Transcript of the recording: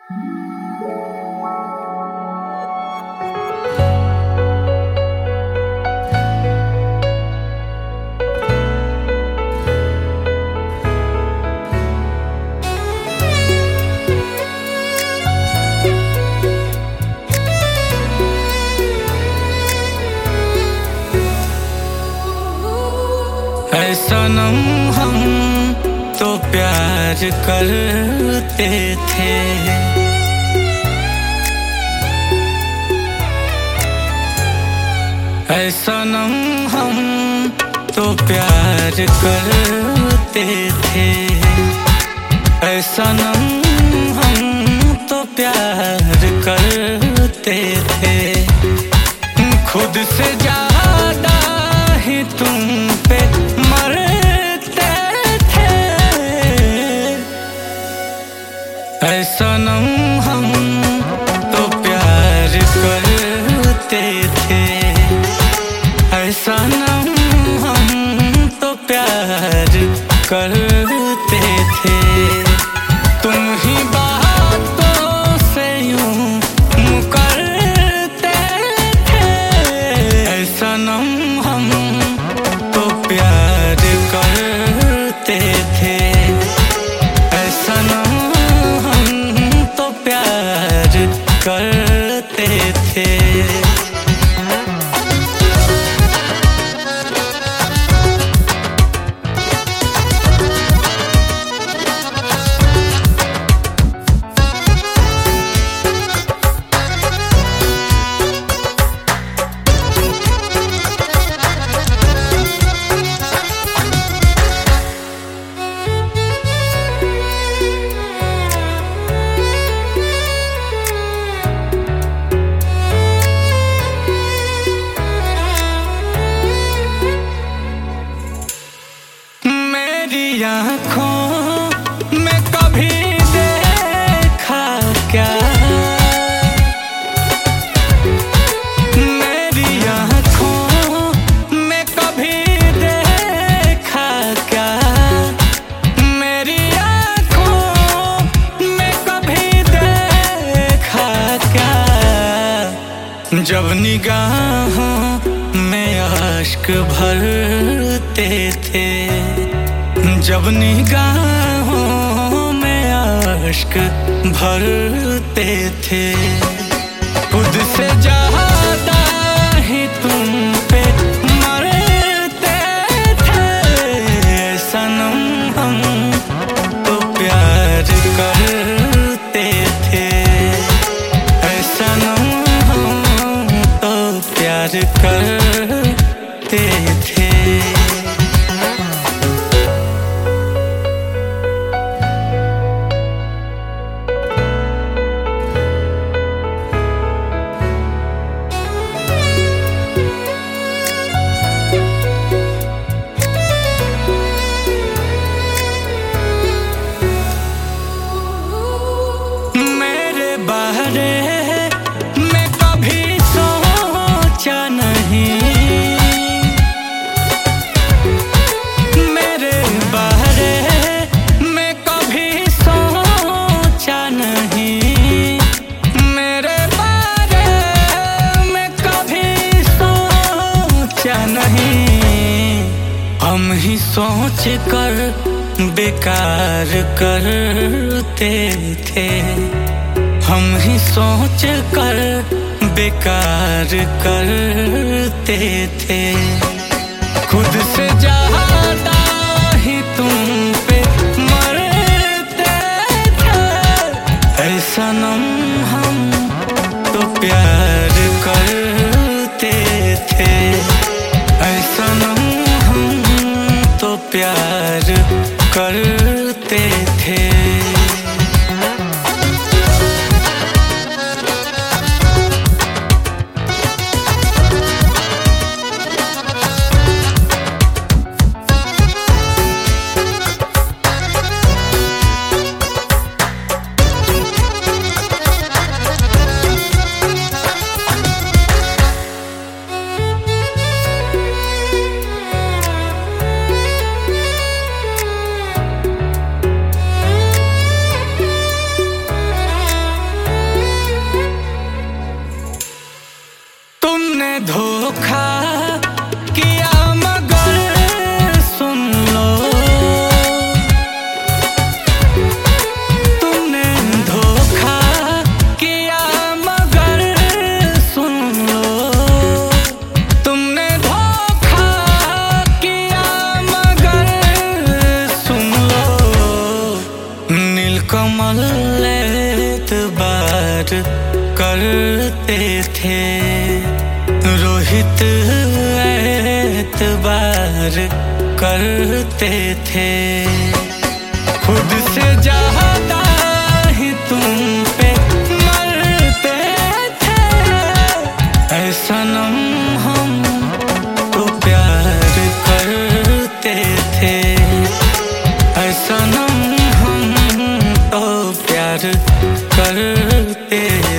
ऐ सनम हम तो प्यार करते थे, ऐ सनम हम तो प्यार करते थे, ऐ सनम हम तो प्यार करते थे। खुद से ज्यादा ही तुम पे मरते थे, ऐ सनम हम तो प्यार करते थे, ऐ सनम हम तो प्यार करते थे। तुम ही बातों से यूं मुकरते थे, ऐ सनम हम तो प्यार करते थे, ऐ सनम हम तो प्यार करते थे। आँखों में कभी देखा क्या, मेरी आँखों में कभी देखा क्या, मेरी आँखों में कभी देखा क्या। जब निगाहों में आश्क भरते थे, जब निगाहों में आश्क भरते थे। खुद से ज्यादा ही तुम पे मरते थे, सनम हम तो प्यार करते थे, सनम हम तो प्यार करते थे। मैं कभी सोचा नहीं, मेरे बारे में कभी सोचा नहीं, मेरे बारे में कभी सोचा नहीं। हम ही सोच कर बेकार करते थे, हम ही सोच कर बेकार करते थे। खुद से ज्यादा ही तुम पे मरते थे, ऐ सनम हम तो प्यार करते थे, ऐ सनम हम तो प्यार करते थे। विमल एतबार करते थे, रोहित एतबार करते थे। खुद से ज्यादा ही तुम पे मरते थे, ऐ सनम हम तो प्यार करते थे, ऐ सनम हम तो प्यार करते